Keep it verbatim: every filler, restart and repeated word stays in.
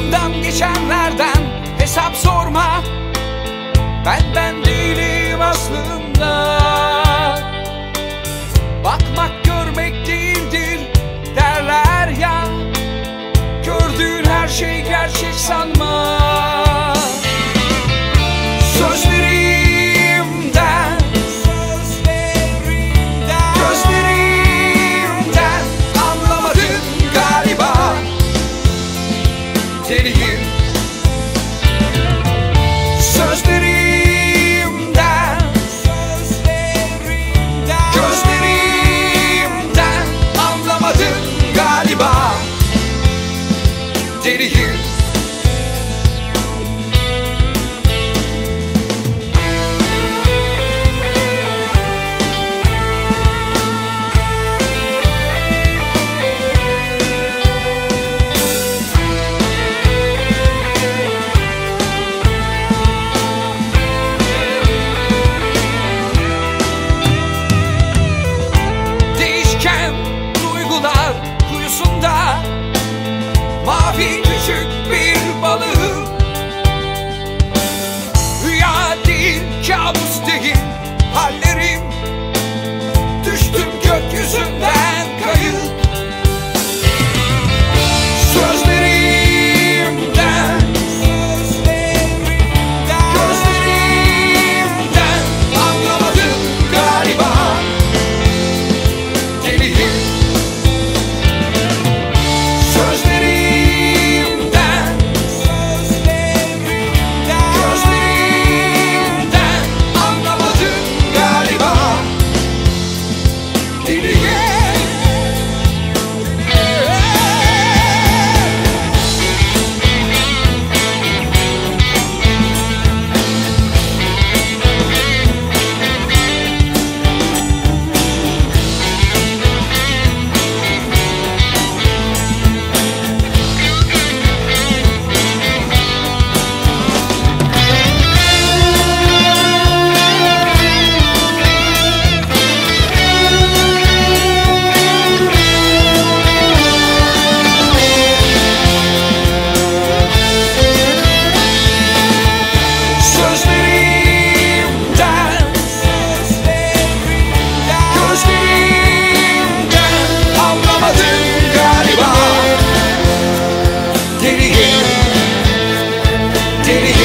Başımdan geçenlerden hesap sorma. Ben ben değilim aslında. Bakmak görmek değildir derler ya. Gördüğün her şey gerçek sanma. Sözlerimden, sözlerimden, gözlerimden anlamadın galiba. Deliyim. Sözlerimden, sözlerimden, gözlerimden anlamadın galiba. Deliyim. Duygular kuyusunda mavi küçük bir balığım. Rüya değil, kabus değil hallerim. Düştüm gökyüzünden kayıp. Sözlerimden, sözlerimden, gözlerimden anlamadın galiba. Deliyim. Sözlerimden, sözlerimden, gözlerimden anlamadın galiba. Deliyim. Did he